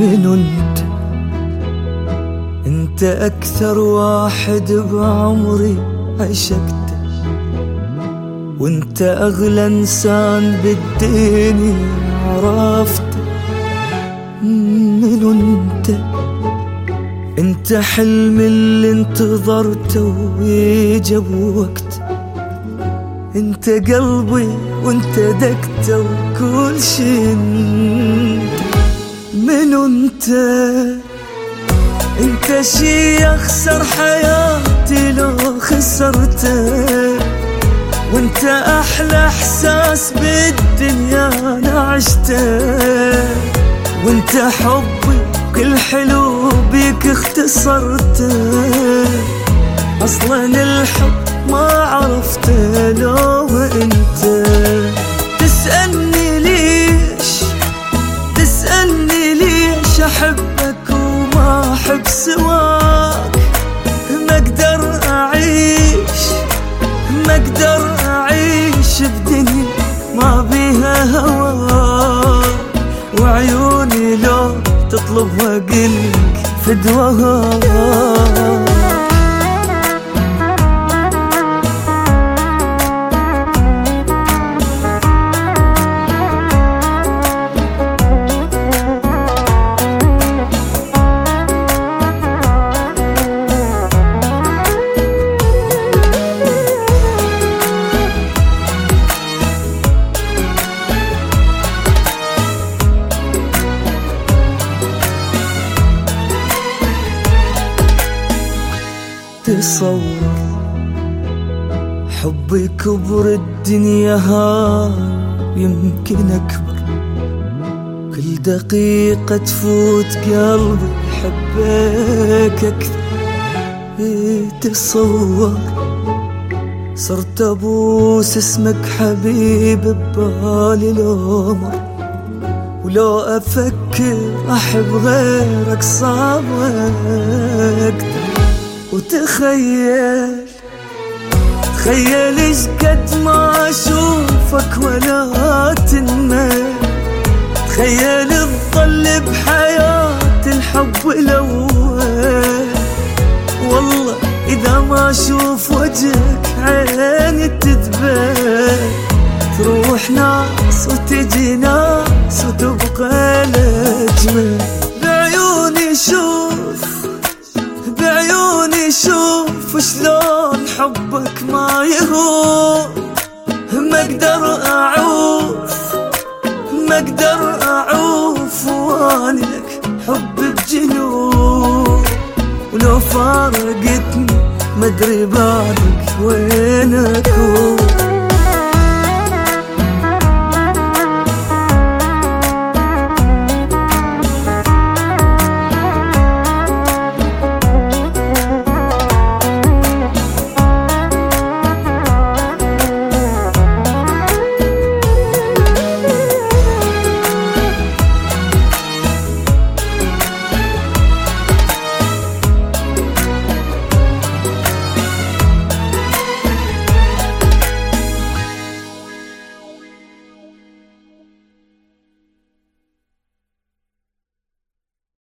من انت اكثر واحد بعمري عشقته، وانت اغلى انسان بالدنيا عرفته. من انت حلمي اللي انتظرته ويجا بوقته، انت قلبي وانت دقته وكل شي من انت شي اخسر حياتي لو خسرته، وانت احلى احساس بالدنيا انا عشته، وانت حبي كل حلو بيك اختصرته، اصلا الحب ما عرفته لو انت تسألني ليش احبك وما احب سواك. ما اقدر اعيش بدنيا ما بيها هواك، وعيوني لو تطلبها قلك فدوها. تصور حبي كبر الدنيا هاي يمكن أكبر، كل دقيقة تفوت قلبي حبك أكثر. تصور صرت أبوس اسمك حبيب ببالي العمر، ولو أفكر أحب غيرك صعب أقدر. وتخيل ايش قد ما اشوفك ولا تنمل، تخيل تظل بحياة الحب الاول. والله اذا ما اشوف وجهك عيني تدبل، تروح ناس وتجي ناس وتبقى الاجمل. بعيوني شوف شلون حبك ما يهون، ما اقدر اعوف واني لك حب بجنون. ولو فارقتني ما ادري بعدك وين اكون.